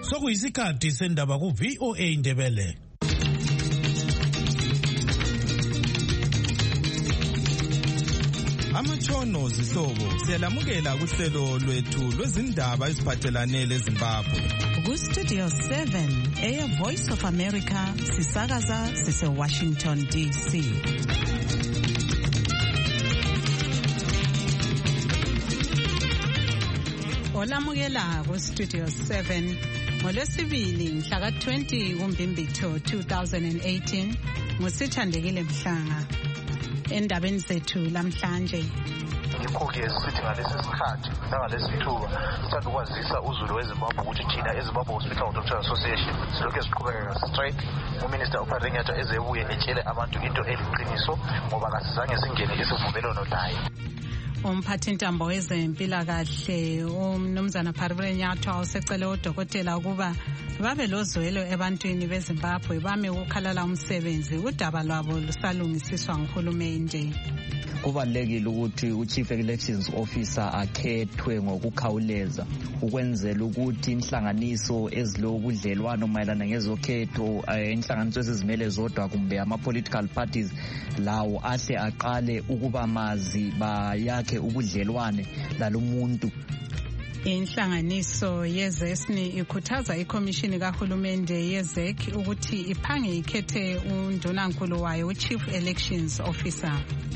Sokuyisikhathi sendaba ku VOA Indebele. Amatshono zihlobo siyalamukela kuhlelo lwethu lwezindaba eziphathelane leZimbabwe. Ku Studio 7 Air Voice of America sisakaza sise Washington DC. Olamukela ku Studio 7 ngolwesibili mhla ka 20 kuMbimbithi 2018 ngusithandekile Mhlanga. Endabeni zethu lamhlanje ngikho-ke sithi ngalesi sikhathi nangalesithuba sithanda ukwazisa uzulu weZimbabwe ukuthi thina eZimbabwe Hospital Doctors Association silokhu siqhubeka strike. Uminister uPharenyathwa ezebuye etshele abantu into eliqiniso ngoba kasizange singene isivumelwano naye. Umphathintambo wezempilakahle umnumzana Pharenyathwa usecele odokotela ukuba babe lozwelo ebantwini beZimbabwe bame ukukhalala umsebenzi udaba lwabo lusalungisiswa nguhulumende. Kubalulekile ukuthi uChief Elections Officer akhethwe ngokukhawuleza ukwenzela ukuthi inhlanganiso ezilobudlelwano mayelana ngezokhetho inhlanganiso ezizimele zodwa kumbe ama-political parties lawo ahle aqale ukuba mazi bayakhe ubudlelwane lalomuntu. Inhlanganiso yezesni ikhuthaza ikomishini kahulumende yezek ukuthi iphange ikhethe undunankulu wayo uChief Elections Officer.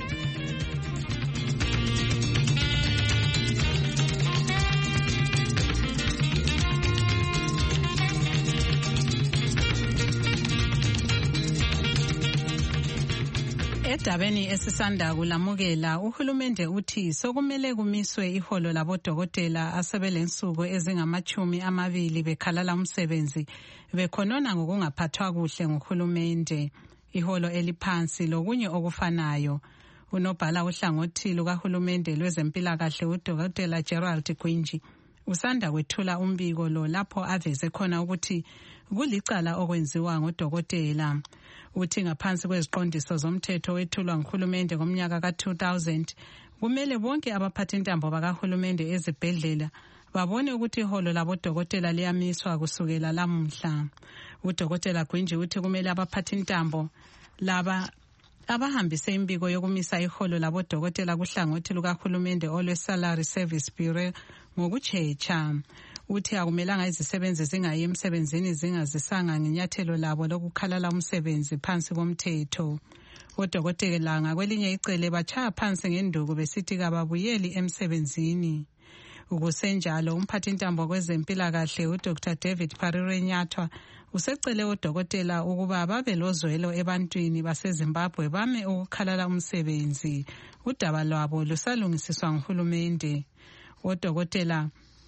Edabeni esisanda kulamukela uhulumende uthi sokumele kumiswe iholo labodokotela asebelensuku ezingama-20 bekhalala umsebenzi bekhonona ngokungaphathwa kuhle nguhulumende. Iholo eliphansi lokunye okufanayo. Unobhala uhlangothi lukahulumende lwezempilakahle uDokotela Gerald Gwinji usanda kwethula umbiko lo lapho aveze khona ukuthi kulicala okwenziwa ngodokotela. Uthi ngaphansi kweziqondiso zomthetho wethulwa nguhulumende ngomnyaka ka-2000 kumele bonke abaphathintambo bakahulumende ezibhedlela babone ukuthi iholo labodokotela liyamiswa kusukela lamuhla. UDokotela Gwinji uthi kumele abaphathintambo laba abahambise imbiko yokumisa iholo labodokotela kuhlangothi lukahulumende olwe-Salary Service Bureau ngokutshecha. Uthi akumelanga izisebenzi zingayi emsebenzini zingazisanga ngenyathelo labo lokukhalala umsebenzi phansi komthetho. Odokotela ngakwelinye icele bachaya phansi ngenduku besithi kababuyeli emsebenzini. Ukusenjalo umphathintambo kwezempilakahle uDr David Pharenyathwa usecele odokotela ukuba babe lozwelo ebantwini baseZimbabwe bame ukukhalala umsebenzi. Udaba lwabo lusalungisiswa nguhulumende. Odokotela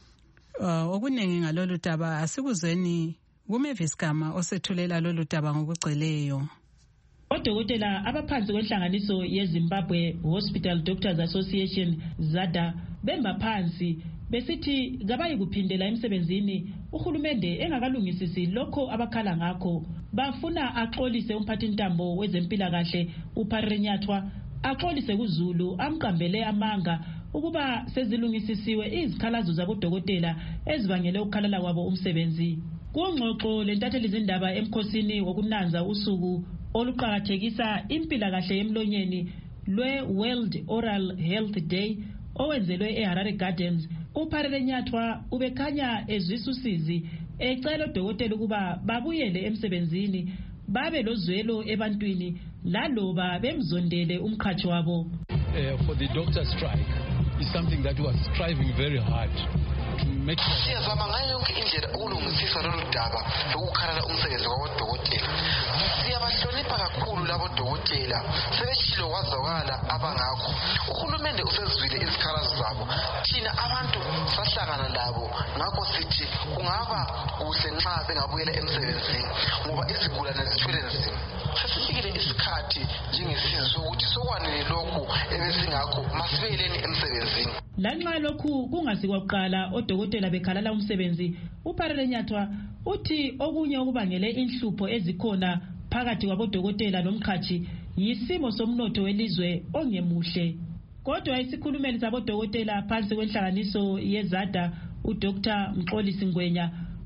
okuningi ngalolu daba asikuzweni kuMavis Gama osethulela lolu daba ngokugcweleyo. Odokotela abaphansi kwenhlanganiso yeZimbabwe Hospital Doctors Association ZADA bemba phansi besithi kabayi kuphindela emsebenzini uhulumende engakalungisisi lokho abakhala ngakho. Bafuna axolise umphathintambo wezempilakahle uPharenyathwa axolise kuZulu amqambele amanga ukuba sezilungisisiwe izikhalazo zabodokotela ezibangele ukukhalala kwabo umsebenzi. Kungxoxo lentatheli izindaba emkhosini wokunanza usuku oluqhakathekisa impilakahle yemlonyeni lwe-World Oral Health Day owenzelwe eHarare Gardens, uPharenyathwa ubekhanya ezwisa usizi ecela odokotela ukuba babuyele emsebenzini babe lozwelo ebantwini laloba bemzondele umkhathi wabo. For the doctor strike is something that was striving very hard to make sure. Siyazama ngayo yonke indlela ukulungisisa lolu daba lokukhalala umsebenzi kwabodokotela. Siyabahlonipha kakhulu labodokotela sebeshilo wazwakala abangakho. Uhulumende usezwile izikhalazo zabo. Thina abantu sahlangana labo ngakho sithi kungaba kuhle nxa bengabuyela emsebenzini ngoba izigulane zithwele nzima. Sesifikile isikhathi njengesizwe sokuthi sokwanele lokhu ebesingakho masibeleni emsebenzini. Lanxa lokhu kungasikwakuqala odokotela bekhalala umsebenzi, uPharenyathwa uthi okunye okubangele inhlupho ezikhona phakathi kwabodokotela nomkhathi yisimo somnotho welizwe ongemuhle. Kodwa isikhulumeli sabodokotela phansi kwenhlanganiso yezada uDr Mxolisi Ngwenya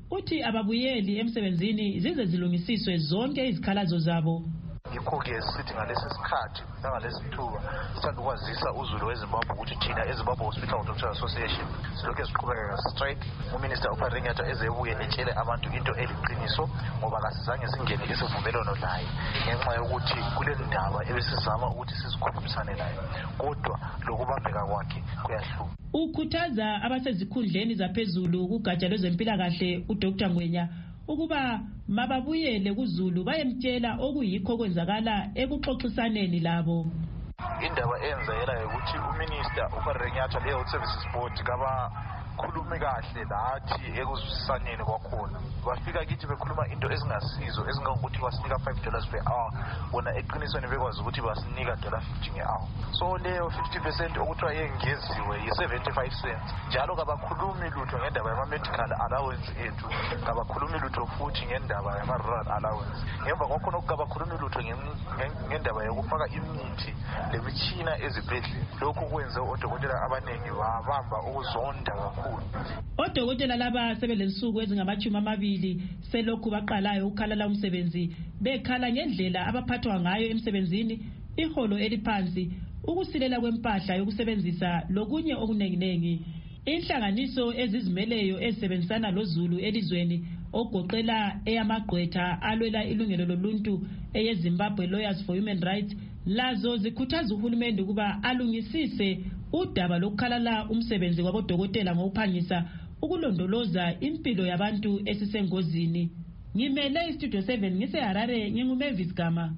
uthi ababuyeli emsebenzini zize zilungisiswe zonke izikhalazo zabo. Yikho-ke sithi ngalesi sikhathi nangalesi thuba sithanda ukwazisa uzulu weZimbabwe ukuthi thina eZimbabwe Hospital Doctors Association silokhu siqhubeka ngestrike. Uminister uParele Nyatwa ezebuye etshele abantu into eliqiniso ngoba kasizange singene isivumelwano naye ngenxa yokuthi kule ndaba ebesizama ukuthi sizikhulumisane naye kodwa lokubambeka kwakhe kuyahluka. Ukhuthaza abasezikhundleni zaphezulu kugatsha lwezempilakahle uDr. Ngwenya ukuba mababuyele kuZulu bayemtshela okuyikho kwenzakala ekuxoxisaneni labo. Indaba eyenzakela ukuthi uminister uParele Nyatwa leHealth Services Board khuluma kahle lathi ekuzwisaneni kwakhona. Bafika kithi bekhuluma into ezingasizo ezingangokuthi basinika $5 per hour bona eqinisweni bekwazi ukuthi basinika $50 nge-hour. So leyo 50% okuthiwa yengeziwe yi-75 cents. Njalo kabakhulumi lutho ngendaba yama-medical allowance ethu, kabakhulumi lutho futhi ngendaba yama-rural allowance. Ngemva kwakhona kabakhulumi lutho ngendaba yokufaka imithi lemitshina ezibhedlela. Lokhu kwenze odokotela abaningi babamba ukuzonda kakhulu. Odokotela laba sebelensuku ezingama-20 selokhu baqalayo ukukhalala umsebenzi bekhala ngendlela abaphathwa ngayo emsebenzini, iholo eliphansi, ukusilela kwempahla yokusebenzisa lokunye okunenginengi. Inhlanganiso ezizimeleyo ezisebenzisana loZulu elizweni ogoqela eyamagqwetha alwela ilungelo loluntu eyeZimbabwe Lawyers for Human Rights lazo zikhuthaza uhulumende ukuba alungisise udaba lokukhalala umsebenzi kwabodokotela ngokuphangisa ukulondoloza impilo yabantu esisengozini. Ngimele iStudio 7 ngiseHarare, nginguMavis Gama.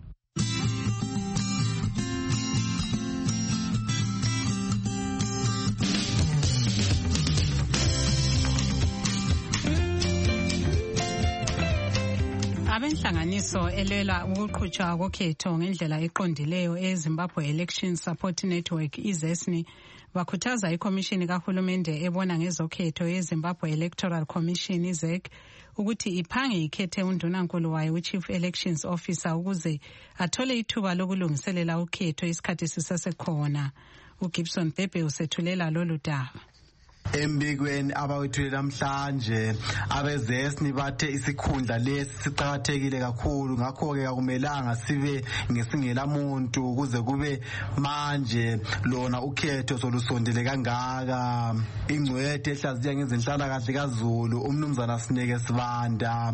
Abenhlanganiso elwela ukuqhutshwa kokhetho ngendlela eqondileyo eZimbabwe Election Support Network iZESNI bakhuthaza ikomishini kahulumende ebona ngezokhetho yeZimbabwe Electoral Commission iZEC ukuthi iphange ikhethe undunankulu wayo uChief Elections Officer ukuze athole ithuba lokulungiselela ukhetho isikhathi sisesekhona. uGibson Bhebhe usethulela lolu daba. Embikweni abawethulela namhlanje abeZESNI bathe isikhundla lesi siqhakathekile kakhulu, ngakho-ke akumelanga sibe ngesingela muntu kuze kube manje lona ukhetho solusondele kangaka. Ingcwethe ehlaziya ngezenhlalakahle kaZulu umnumzana Sineke Sibanda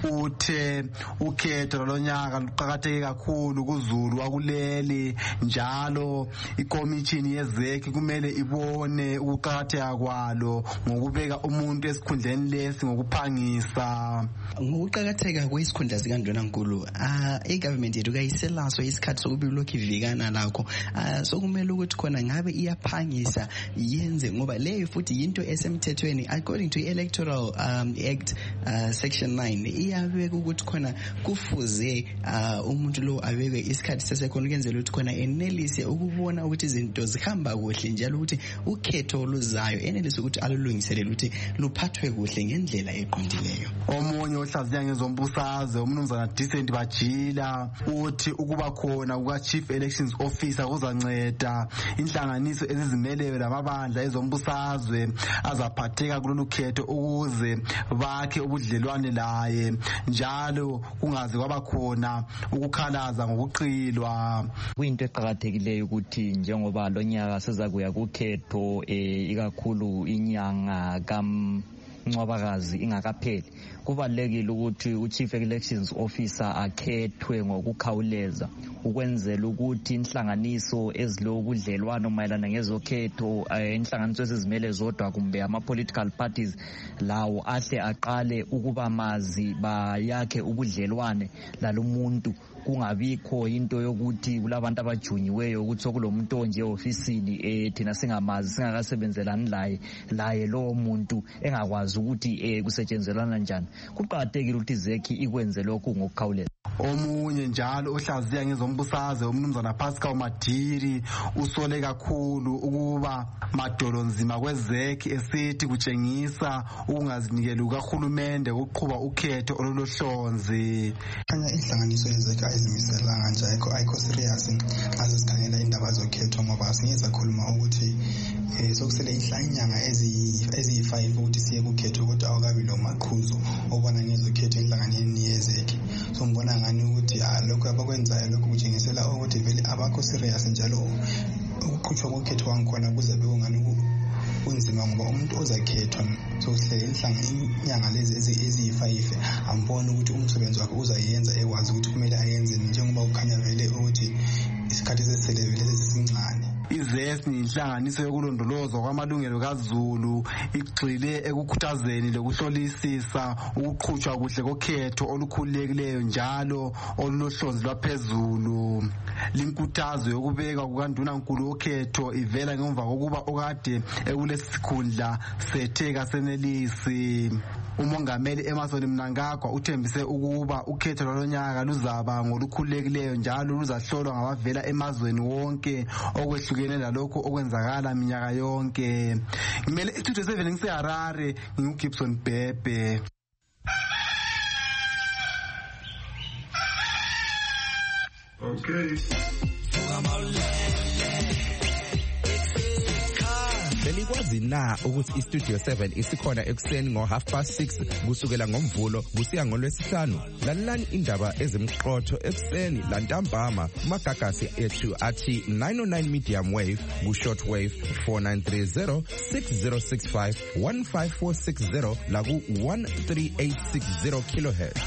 uthe ukhetho lonyaka luqhakatheke kakhulu kuZulu wakuleli, njalo ikomishini yeZEC kumele ibone ukuqhakatheka kwalo ngokubeka umuntu esikhundleni lesi ngokuphangisa. Ngokuqhakatheka kwesikhundla sikaNdunankulu igovernment yethu kayiselaso isikhathi sokuba ilokhu ivikana lakho, sokumele ukuthi khona ngabe iyaphangisa yenze, ngoba leyo futhi yinto esemthethweni according to Electoral Act section 9 iyabeka ukuthi khona kufuze umuntu lo abeke isikhathi sesekhona ukenzela ukuthi khona enelise ukubona ukuthi izinto zihamba kuhle, njalo ukuthi ukhetho oluzayo enelise ukuthi alulungiselele ukuthi luphathwe kuhle ngendlela eqondileyo. Omunye ohlaziya ngezombusazwe umnumzana Decent Bajila uthi ukuba khona kukaChief Elections Officer kuzanceda inhlanganiso ezizimeleyo lamabandla ezombusazwe azaphatheka kulolu khetho ukuze bakhe ubudlelwane laye, njalo kungaze kwaba khona ukukhalaza ngokuqilwa. Kuyinto eqhakathekileyo ukuthi njengoba lonyaka sezakuya kukhetho ikakhulu inyanga kaMncwabakazi ingakapheli, kubalekile ukuthi uChief Elections Officer akhethwe ngokukhawuleza ukwenzela ukuthi inhlanganiso ezilobudlelwano mayelana ngezokhetho, inhlanganiso ezizimele zodwa kumbe ama-political parties lawo ahle aqale ukuba mazi bayakhe ubudlelwane lalomuntu, kungabikho into yokuthi kulabantu abajunyiweyo ukuthi sokulomuntu onje ofisini thina singamazi singakasebenzelani laye lowo muntu engakwazi ukuthi kusetshenzelwana njani. Kuqhakathekile ukuthi iZEC ikwenze lokhu ngokukhawuleza. Omunye njalo ohlaziya ngezombusazwe umnumzana Pascal Madiri usole kakhulu ukuba madolo nzima kwezekhi esithi kutshengisa ukungazinikeli kukarhulumende ukuqhuba ukhetho olohlonzi. Khanya inhlanganiso yezekhi ayizimiselanga nje ayikho serious xa sikhangela indaba zokhetho ngoba singeza khuluma ukuthi sokusele inyanga eziyi-5 ukuthi siye kukhetho kodwa awukabi lo maqhuzu obona ngezokhetho enhlanganeni yezekhi. So ngibona ngani ukuthi lokho abakwenzayo lokho kutshengisela ukuthi vele abakho serious njalo ukuqhutshwa kokhetho wangikhona kuze bekungani kunzima ngoba umuntu ozakhethwa sokuhlela inyanga lezi eziyi-5 ambona ukuthi umsebenzi wakhe uzayenza ekwazi ukuthi kumele ayenzeni njengoba kukhanya vele ukuthi isikhathi sesele vele sesincane. IZESNI inhlanganiso yokulondolozwa kwamalungelo kaZulu igxile ekukhuthazeni lokuhlolisisa ukuqhutshwa kuhle kokhetho olukhululekileyo njalo olulohlonzi lwaphezulu. Linkuthazo yokubekwa kukandunankulu wokhetho ivela ngemva kokuba okade ekulesi sikhundla sethe kasenelisi. Umongameli Emmerson Mnangagwa uthembise ukuba ukhetho lwalonyaka luzaba ngolukhululekileyo njalo luzahlolwa ngabavela emazweni wonke okwehlukene lalokho okwenzakala minyaka yonke. Ngimele istudio 7 ngiseHarare nginguGibson Bhebhe. Okay. Belikwazi na ukuthi iStudio 7 isikhona ekuseni ngo6:30 kusukela ngomvulo kusiya ngolwesihlanu. Lalelani indaba ezimqotho ekuseni lantambama kumagagasi ethu athi 909 medium wave ku-short wave 4930 6065 15460 la ku-13860 kilohertz.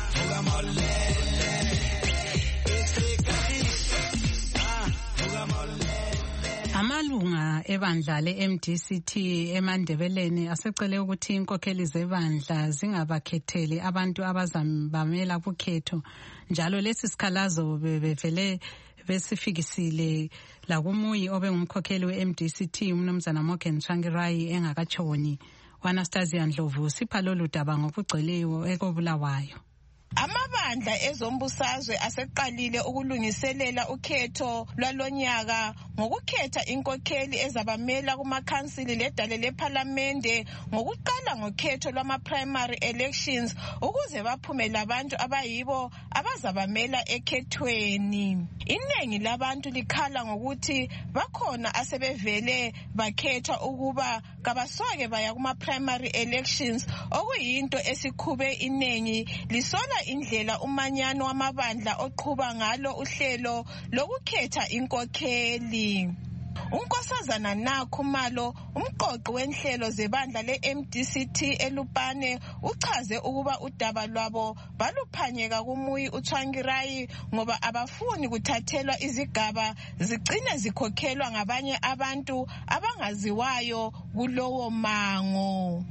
Amalunga ebandla le-MDCT eMandebeleni asecele ukuthi inkokheli zebandla zingabakhetheli abantu abazabamela kukhetho njalo lesi sikhalazo bevele besifikisile lakumuyi obengumkhokheli we-MDCT umnumzana Morgan Tsvangirai engakatshoni. Anastasia Ndlovu sipha lolu daba ngokugcweleyo ekobulawayo. Amabandla ezombusazwe aseqalile ukulungiselela ukhetho lwalonyaka ngokukhetha inkokheli ezabamela kumakhansili ledale lephalamende ngokuqala ngokhetho lwama-primary elections ukuze baphume labantu abayibo abazabamela ekhethweni. Iningi labantu likhala ngokuthi bakhona asebevele bakhetha ukuba kabasoke baya kuma-primary elections okuyinto esikhube iningi lisola indlela umanyano wamabandla oqhuba ngalo uhlelo lokukhetha inkokheli. Unkosazana Nakhumalo umqoqi wenhlelo zebandla le-MDCT eLupane uchaze ukuba udaba lwabo baluphanyeka kumuyi uTsvangirai ngoba abafuni kuthathelwa izigaba zigcine zikhokhelwa ngabanye abantu abangaziwayo kulowo mango.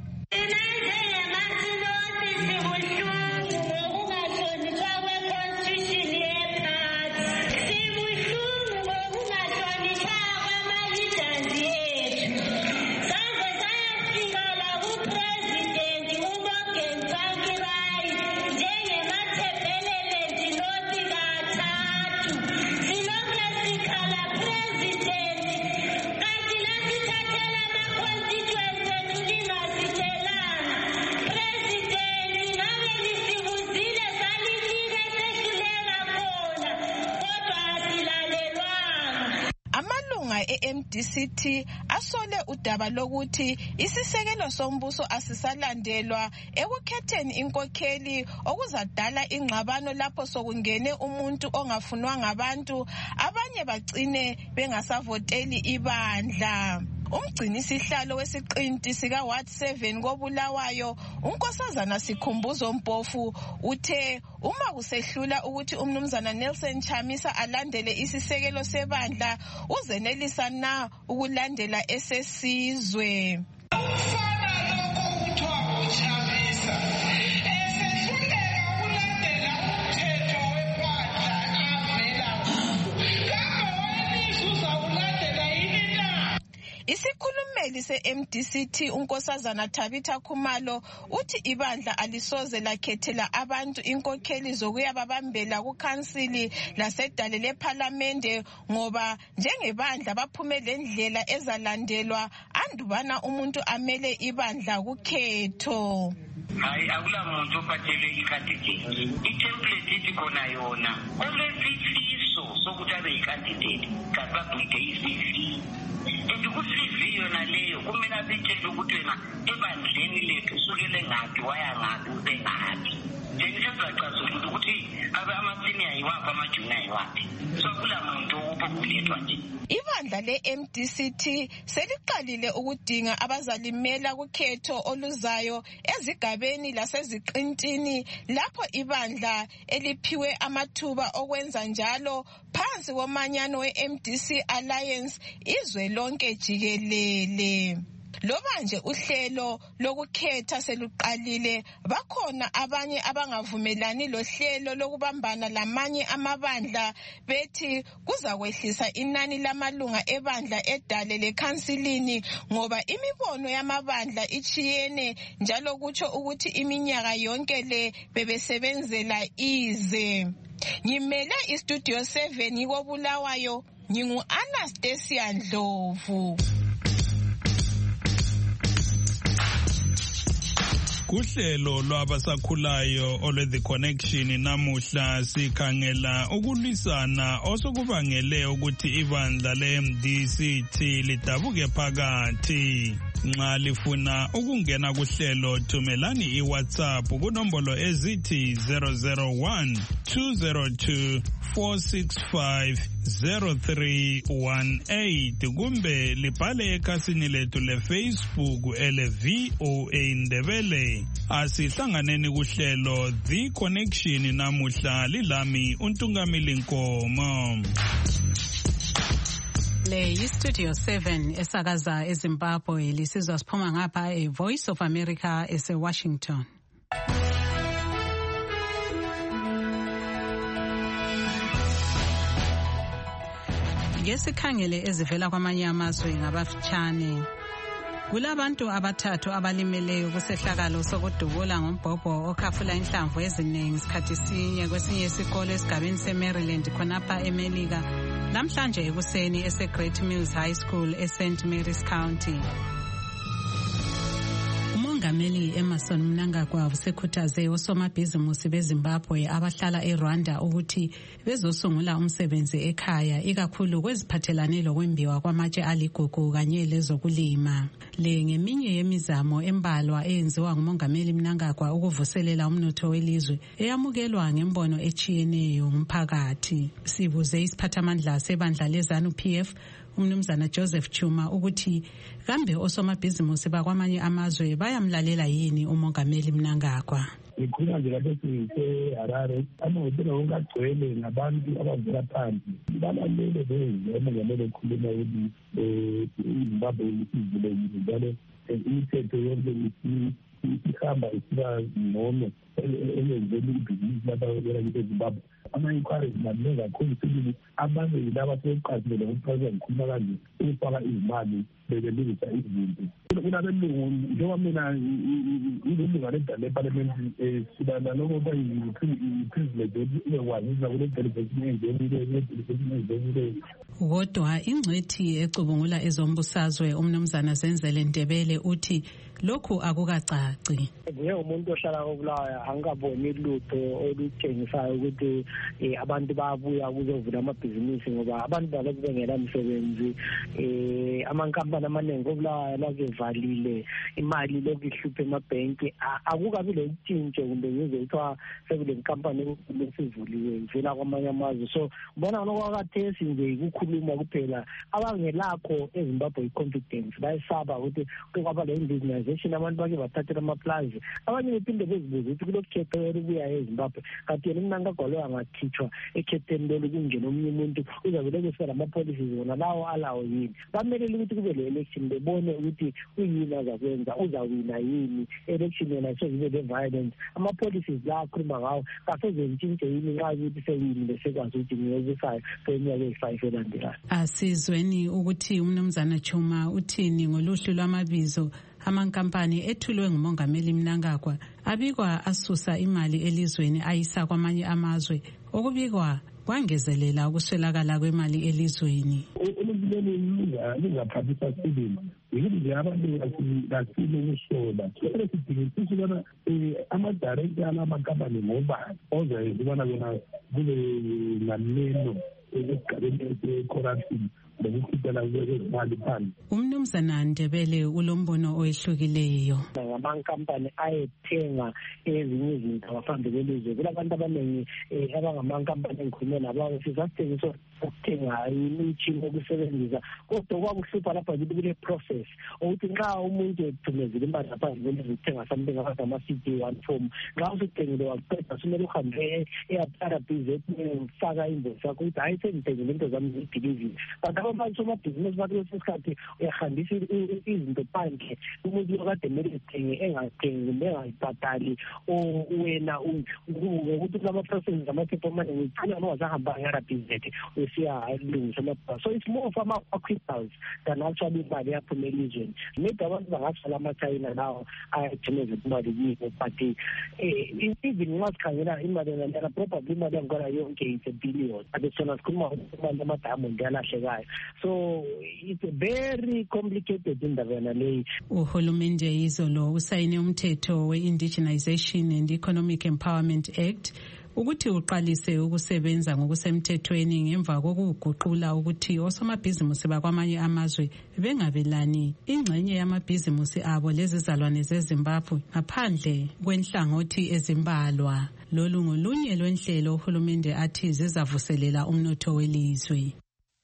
MDCT asole udaba lokuthi isisekelo sombuso asisalandelwa ekukhetheni inkokheli okuzadala ingxabano lapho sokungene umuntu ongafunwa ngabantu abanye bagcine bengasavoteli ibandla. Umgcinisihlalo wesiqinti sika Ward 7 koBulawayo unkosazana Sikhumbuzo Mpofu uthe uma kusehlula ukuthi umnumzana Nelson Chamisa alandele isisekelo sebandla uzenelisa na ukulandela esesizwe. Isikhulumeli isekeli se-MDCT unkosazana Tabitha Khumalo uthi ibandla alisoze lakhethela abantu inkokheli zokuya babambela kukhansili lasedale lephalamende ngoba njengebandla baphume lendlela ezalandelwa andubana umuntu amele ibandla kukhetho. Hayi akula muntu ophathele i-candidate. I-template ithi khona yona olesifiso sokuthi abe yi-candidate kasabhide i-CV. Ku-CV yona leyo kumele azitshele ukuthi wena ebandleni lethu usukele ngaphi waya ngaphi ube ngaphi. Then sezacazula ukuthi ama-senior yiwaphi ama-junior yiwaphi. So akula muntu ophokulethwa nje. Ibandla le-MDCT seliqalile ukudinga abazalimela kukhetho oluzayo ezigabeni laseziqintini lapho ibandla eliphiwe amathuba okwenza njalo phansi komanyano we-MDC Alliance izwe lonke jikelele. Loba nje uhlelo lokukhetha seluqalile bakhona abanye abangavumelani lohlelo lokubambana lamanye amabandla bethi kuzakwehlisa inani lamalunga ebandla edale lekhansilini ngoba imibono yamabandla ichiyene njalo kutsho ukuthi iminyaka yonke le bebesebenzela ize. Ngimele istudio 7 ngikobulawayo ngingu-Anastasia Ndlovu. Kuhlelo lwabasakhulayo olwe The Connection namuhla sikhangela ukulwisana osokubangele ukuthi ibandla le-MDCT lidabuke phakathi. Nxa lifuna ukungena kuhlelo thumelani iWhatsApp kunombolo ezithi 001 202 465 0318 kumbe libhale ekhasini lethu leFacebook ele VOA Ndebele. Asihlanganeni kuhlelo The Connection namuhla lilami uNtungamili Nkomo. Le yistudio 7 esakaza eZimbabwe lisizwa siphuma ngapha eVoice of America eseWashington. Ngesikhangele ezivela kwamanye amazwe ngabafitshane. Kulabantu abathathu abalimeleyo kusehlakalo sokudubula ngombhobho okhafula inhlamvu eziningi sikhathi sinye kwesinye isikole esigabeni seMaryland khonapha eMelika namhlanje ekuseni ese-Great Mills High School eSt. Mary's County. Umongameli Emmerson Mnangagwa usekhuthaze osomabhizimusi beZimbabwe abahlala eRwanda ukuthi bezosungula umsebenzi ekhaya ikakhulu kweziphathelane lokwembiwa kwamatshe aligugu kanye lezokulima. Le ngeminye yemizamo embalwa eyenziwa ngumongameli Mnangagwa ukuvuselela umnotho welizwe eyamukelwa ngembono echiyeneyo umphakathi. Sibuze isiphathamandla sebandla leZANU-PF umnumzana Joseph Chuma ukuthi kambe osomabhizimusi bakwamanye amazwe bayamlalela yini umongameli Mnangagwa. Ikhona nje lapho sise-Harare amahhotela wonke agcwele ngabantu abavela phansi balalele bezwe umongameli ekhuluma ukuthi iZimbabwe isivulekile njalo imithetho yonke ihamba isiba ngcono elenzeni ibhizinisi lapha eZimbabwe. Ama-inquiries maningi kakhulu sibili abanye yilaba sebeqasile ngokuphazela ngikhuluma kanje ukufaka izimali belungisa izinto. Kunabelungu njengoba mina ilunga ledala lephalamenti siba naloko kuba yi-privilege ukuthi ubekwazi kule delegation enjenileyo. Kodwa ingcwethi ecubungula ezombusazwe umnumzana Zenzele Ndebele uthi lokhu akukacaci. Umuntu ohlala koBulawayo angikaboni lutho olutshengisayo ukuthi abantu bayabuya kuzovula amabhizinisi ngoba abantu balokhu bengela msebenzi. Amankampani amaningi koBulawayo lakevalile imali lokhu ihluphe emabhenki. Akukabi letshintsho kumbe ngize kuthiwa sekule nkampani lesivuliwe ivela kwamanye amazwe. So bona nokwakathesi nje ukukhuluma kuphela abangelakho eZimbabwe i-confidence bayisaba ukuthi kwaba le business colonization abantu bake bathathela amaplazi abanye bephinde bezibuze ukuthi kulokukhetho olubuya eZimbabwe kanti yena uMnangagwa angakhitshwa ekhetheni lolu kungena omunye umuntu uzabele kusela ama-policies wona lawo alawo yini bamelele ukuthi kube le election bebone ukuthi uyini azakwenza uzawina yini election yona sezibe le-violence ama-policies la akhuluma ngawo kaseze ntshintshe yini nxa ukuthi sewini besekwazi ukuthi ngiyobusayo kweminyaka eyi-5 elandelayo. Asizweni ukuthi uMnumzana Chuma uthini ngoluhlu lwamabizo amankampani ethulwe ngumongameli Mnangagwa abikwa asusa imali elizweni ayisa kwamanye amazwe okubikwa kwangezelela ukuswelakala kwemali elizweni. Lingaphathisa sibili yini nje abantu basile ukusola kumele sidingisise ubona ama-director alamankambani ngobani ozayenza ubona bona kube ngameno esigabeni se-corruption nokukhithela kwezimali phansi. UMnumzana Ndebele ulombono oyehlukileyo. Ngamankampani ayethenga ezinye izinto abaphambi kwelizwe kulabantu abaningi abangamankampani engikhulume nabo sizathengiswa ukuthenga imitshini yokusebenzisa kodwa kwakuhlupha lapha nje kule process ukuthi nxa umuntu ethumezile imali ngaphandle kwelizwe ukuthenga something ama-CD1 form nxa usuthengile waqeda sumele uhambe e-RBZ ufaka invoice yakho ukuthi hayi sengithengile into zami zidilivile kanti abamanje somabhizinisi bakulesi sikhathi uyahambisa izinto phandle umuntu okade kumele ethenge engathengi kumbe engayibhatali wena ukuthi kulama-process amaphepha amaningi uyigcina nowasahamba nge-RBZ usiyalungisa amabhasi. So it's more of ama-criminals than actually imali yaphuma elizweni. Maybe abantu bangasala ama-China lawo ayathumeza imali kibo but even nxa sikhangela imali yona probably imali yangkhona yonke is $1 billion but sona sikhuluma imali yamadamu yalahlekayo. So it's a very complicated indaba yona leyi. Uhulumende izolo usayine umthetho we-Indigenization and Economic Empowerment Act ukuthi uqalise ukusebenza ngokusemthethweni ngemva kokuguqula ukuthi osomabhizimusi bakwamanye amazwe bengabelani ingxenye yamabhizimusi abo lezizalwane zeZimbabwe ngaphandle kwenhlangothi ezimbalwa. Lolu ngolunye lwenhlelo uhulumende athi zizavuselela umnotho welizwe.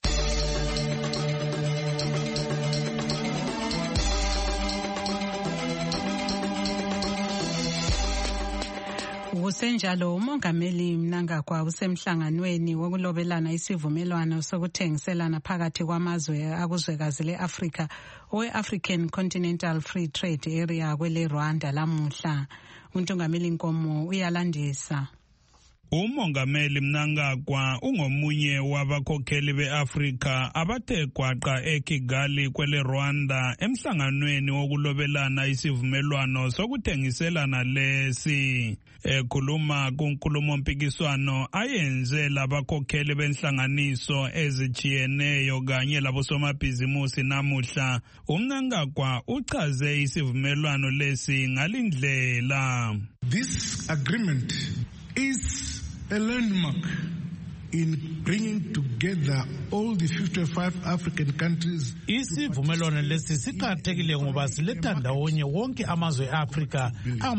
Kusenjalo umongameli Mnangagwa usemhlanganweni wokulobelana isivumelwano sokuthengiselana phakathi kwamazwe akuzwekazi le-Afrika owe-African Continental Free Trade Area kwele Rwanda lamuhla. Untungameli Nkomo uyalandisa. Umongameli Mnangagwa ungomunye wabakhokheli beAfrika abathe gwaqa eKigali kwele Rwanda emhlanganweni wokulobelana isivumelwano sokuthengiselana lesi. Ekhuluma kunkulumo mpikiswano ayenze labakhokheli benhlanganiso ezijiyeneyo kanye labosomabhizimusi namuhla, uMnangagwa uchaze isivumelwano lesi ngalindlela. This agreement is a landmark in bringing together all the 55 African countries. Isivumelwano lesi siqakathekile ngoba siletha ndawonye wonke amazwe e-Afrika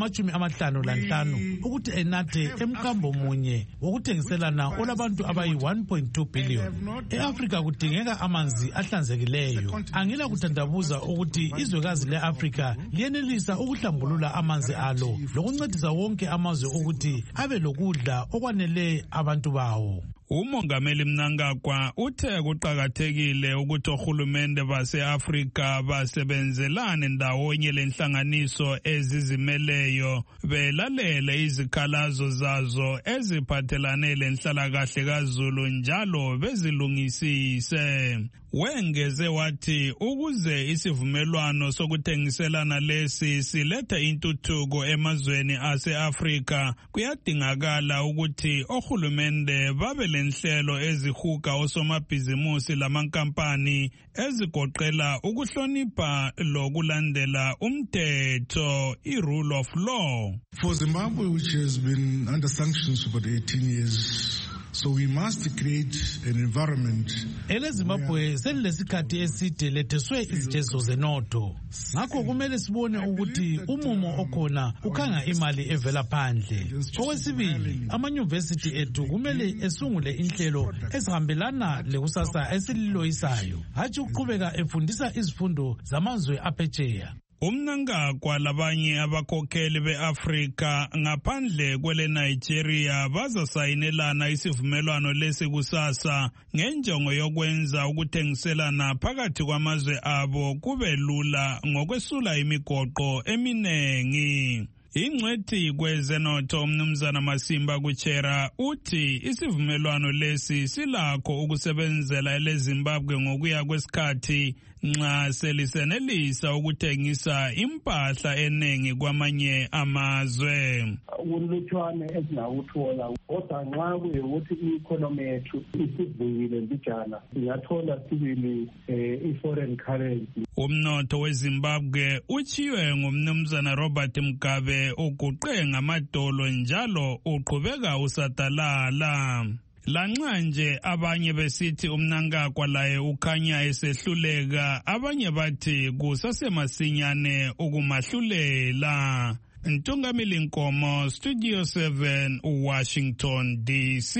angama-55 ukuthi enathe emkambo munye wokuthengiselana olabantu abayi-1.2 billion. E-Afrika kudingeka amanzi ahlanzekileyo. Angila kuthandabuza ukuthi izwekazi le-Afrika liyenelisa ukuhlambulula amanzi alo lokuncedisa wonke amazwe ukuthi abe lokudla okwanele abantu bawo. Umongameli Mnangagwa uthe kuqakathekile ukuthi ohulumende base-Afrika basebenzelane ndawonye lenhlanganiso ezizimeleyo belalele izikhalazo zazo eziphathelane lenhlalakahle kaZulu njalo bezilungisise. Wengeze wathi ukuze isivumelwano sokuthengiselana lesi silethe intuthuko emazweni ase-Afrika kuyadingakala ukuthi ohulumende babe lenhlelo ezihuga osomabhizimusi lamankampani ezigoqela ukuhlonipha lokulandela umthetho, i-rule of law. For Zimbabwe, which has been under sanctions for 18 years, so we must create an environment. Zimbabwe selilesikhathi eside letheswe izitezo zenotho. Ngakho kumele sibone ukuthi umumo okhona ukhanga imali evela phandle. Okwesibili, amanyuvesithi ethu kumele esungule inhlelo ezihambelana lekusasa esililoyisayo, hatshi ukuqhubeka efundisa izifundo zamazwe aphetsheya. Umnangagwa labanye abakhokheli beAfrika ngaphandle kwele Nigeria bazasayinelana isivumelwano lesi kusasa ngenjongo yokwenza ukuthengiselana phakathi kwamazwe abo kube lula ngokwesula imigoqo eminengi. Ingcwethi kwezenotho umnumzana Masimba Kuchera uthi isivumelwano lesi silakho ukusebenzela eleZimbabwe ngokuya kwesikhathi nxa selisenelisa ukuthengisa impahla enengi kwamanye amazwe. Ulutshwane esingawuthola kodwa nxa kuyikuthi i-economy yethu isivukile mbijana singathola sibili i-foreign currency. Umnotho weZimbabwe uchiwe ngumnumzana Robert Mugabe uguqe ngamadolo njalo uqhubeka usadalala. Lanxa nje abanye besithi umnangagwa laye ukhanya esehluleka, abanye bathi kusasemasinyane ukumahlulela. Ntungamili Nkomo, Studio 7, Washington DC.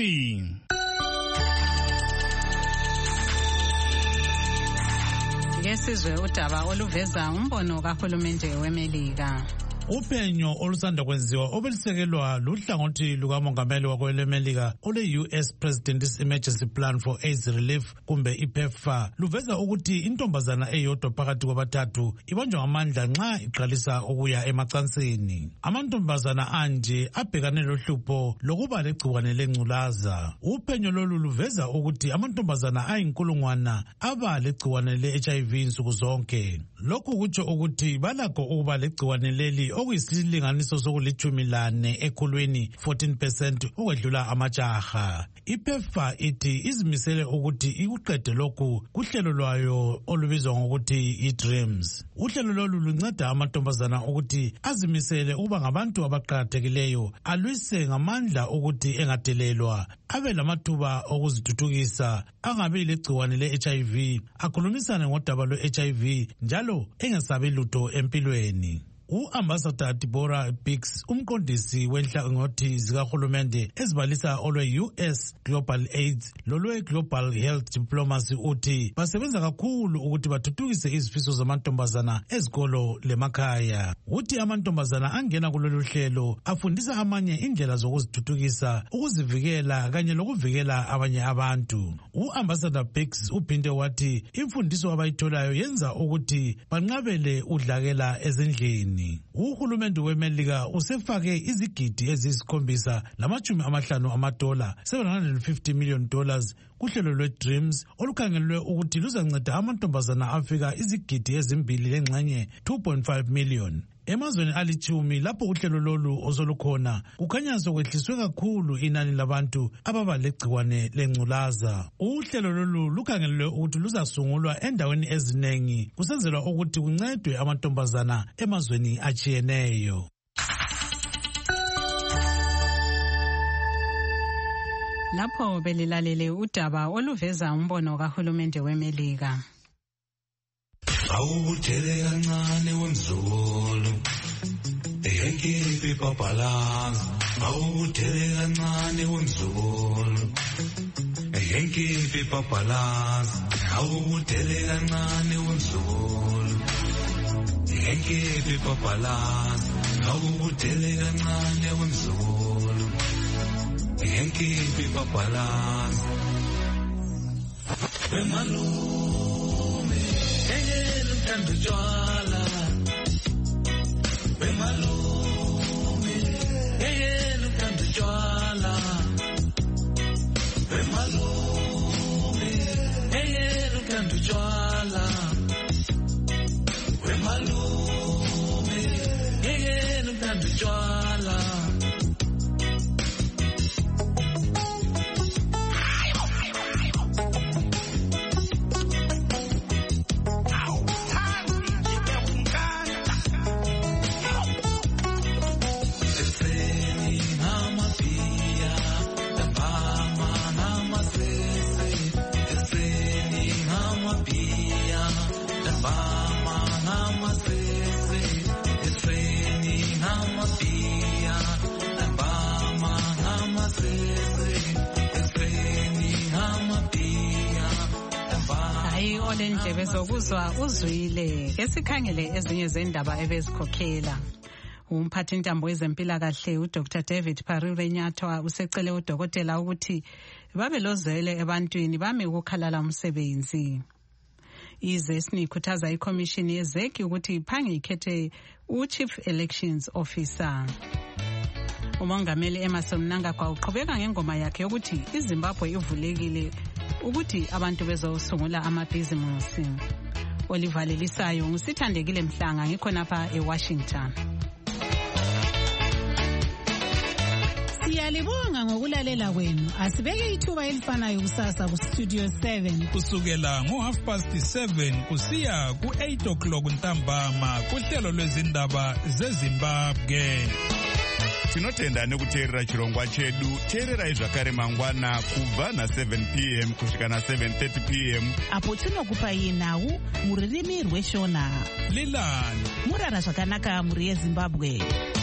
Ngesizwe udaba oluveza umbono kahulumende weMelika. Uphenyo olusanda kwenziwa obelisekelwa luhlangothi lukamongameli wakwelemelika ole-US President's Emergency Plan for AIDS Relief kumbe IPEPFAR luveza ukuthi intombazana eyodwa phakathi kwabathathu ibanjwa ngamandla nxa iqalisa ukuya emacansini. Amantombazana anje abhekane lohlupho lokuba legciwane lengculaza. Uphenyo lolu luveza ukuthi amantombazana ayinkulungwana aba legciwane le-HIV insuku zonke. Lokhu kutsho ukuthi balakho ukuba legciwane leli okuyisilinganiso sokulithumilane ekhulwini 14% ukwedlula amajaha. IPEPFAR ithi izimisele ukuthi ikuqede lokhu kuhlelo lwayo olubizwa ngokuthi iDreams. Uhlelo lolu lunceda amantombazana ukuthi azimisele ukuba ngabantu abaqhakathekileyo, alwise ngamandla ukuthi engadelelwa, abe lamathuba okuzithuthukisa, angabi legciwane le-HIV, akhulumisane ngodaba lwe-HIV njalo engesabi lutho empilweni. U-Ambassador Deborah Biggs, umqondisi wenhlangothi zikahulumende ezibalisa olwe-US Global AIDS lolwe-Global Health Diplomacy uthi basebenza kakhulu ukuthi bathuthukise izifiso zamantombazana ezikolo lemakhaya. Uthi amantombazana angena kulolu hlelo afundisa amanye indlela zokuzithuthukisa, ukuzivikela kanye lokuvikela abanye abantu. U-Ambassador Biggs uphinde wathi imfundiso abayitholayo yenza ukuthi banqabele udlakela ezindlini. Uhulumende weMelika usefake izigidi $750 $750 million kuhlelo lwe-Dreams olukhangelwe ukuthi luzanceda amantombazana afika izigidi ezimbili lengxenye 2.5 million. Emazweni alithumi lapho uhlelo lolu osolukhona kukhanya sokwehliswe kakhulu inani labantu ababa legciwane lengculaza. Uhlelo lolu lukhangelwe ukuthi luzasungulwa endaweni ezinengi kusenzelwa ukuthi kuncedwe amantombazana emazweni achiyeneyo. Lapho belilalele udaba oluveza umbono kahulumende weMelika. Awubuthele kancane wemzulu ehenkipi papalaza. Awubuthele kancane wemzulu ehenkipi papalaza. Awubuthele kancane wemzulu ehenkipi papalaza. Awubuthele kancane wemzulu ehenkipi papalaza. Bemalume Kando jwala Bemalume Kando jwala Bemalume Kando jwala Bemalume Kando jwala bezokuzwa uzwile esikhangele ezinye zendaba ebezikhokhela. Umphathi intambo wezempilakahle uDr David Parirenyatwa usecele udokotela ukuthi babelozwele ebantwini bame ukukhalala umsebenzi. Izesni ikhuthaza ikomishini yezeki ukuthi iphange ikhethe uChief Elections Officer. Umongameli Emmerson Mnangagwa uqhubeka ngengoma yakhe ukuthi iZimbabwe ivulekile ukuthi abantu bezosungula amabhizimusi. Oliver Lelisayo ngusithandekile Mhlanga ngikhonapha eWashington. Siyalibonga ngokulalela kwenu. Asibeke ithuba elifanayo kusasa ku Studio 7 kusukela ngo7:30 kusiya ku8:00 ntambama kuhlelo lwezindaba zeZimbabwe. Tinotenda nekuteerera chirongwa chedu. Teererai zvakare mangwana kubva na7 p.m. kusvika na7:30 p.m. apo tinokupai nhau muririmi rweshona. Lilani murara zvakanaka muri yeZimbabwe.